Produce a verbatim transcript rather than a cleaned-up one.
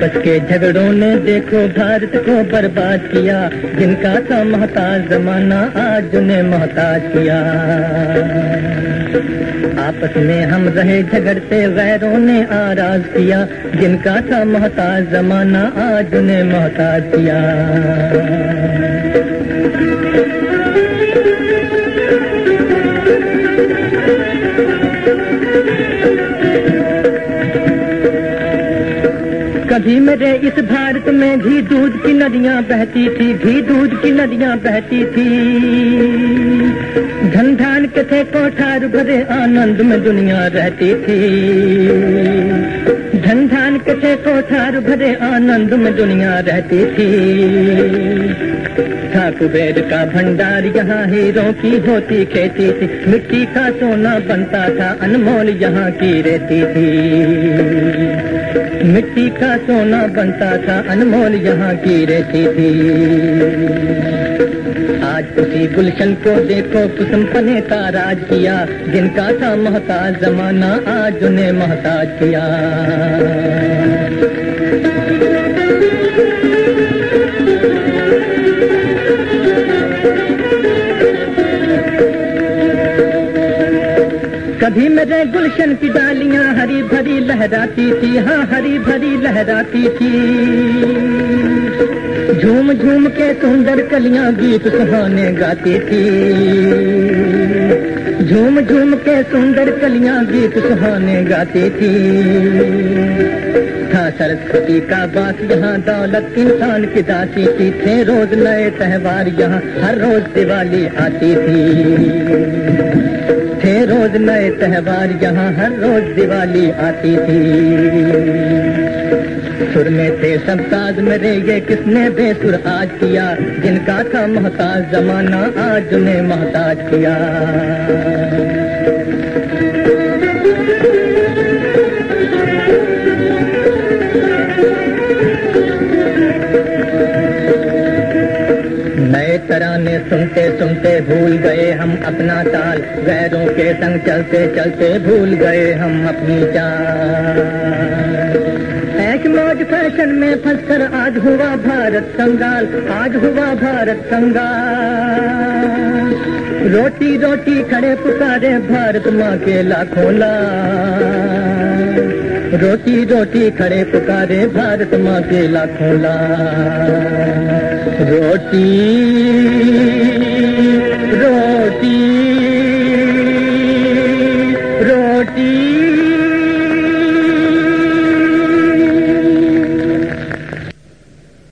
आपस के झगड़ों ने देखो भारत को बर्बाद किया, जिनका था मोहताज जमाना आज उन्हें मोहताज किया। आपस में हम रहे झगड़ते गैरों ने आराज किया, जिनका था मोहताज जमाना आज उन्हें मोहताज किया। कभी मेरे इस भारत में घी दूध की नदियां बहती थी, घी दूध की नदियां बहती थी। धन धान के थे कोठार भरे आनंद में दुनिया रहती थी। धन धान के थे कोठार भरे आनंद में दुनिया रहती थी। था कुबेर का भंडार यहाँ हीरों की होती खेती थी। मिट्टी का सोना बनता था अनमोल यहाँ की रहती थी। मिट्टी का सोना बनता था अनमोल यहाँ की रहती थी। आज उसी गुलशन को देखो कुसुम का राज किया, जिनका था मोहताज जमाना आज उन्हें मोहताज किया। कभी मेरे गुलशन की डालियां हरी भरी लहराती थी, हाँ हरी भरी लहराती थी। झूम झूम के सुंदर कलियां गीत सुहाने गाती थी। झूम झूम के सुंदर कलियां गीत सुहाने गाती थी। था सरस्वती का बात यहाँ दौलत इंसान की दासी थी। थे रोज नए त्योहार यहाँ हर रोज दिवाली आती थी। थे रोज नए त्योहार यहाँ हर रोज दिवाली आती थी। सुर में थे सब ताज मेरे ये किसने बेसुर आज किया, जिनका था मोहताज जमाना आज उन्हें मोहताज किया। नए तराने सुनते सुनते भूल गए हम अपना ताल, गैरों के संग चलते चलते भूल गए हम अपनी चाल। ऐश मौज फैशन में फंसकर आज हुआ भारत कंगाल, आज हुआ भारत कंगाल। रोटी रोटी खड़े पुकारे भारत माँ के लाखों लाल। रोटी रोटी खड़े पुकारे भारत माँ के लाखों लाल। रोटी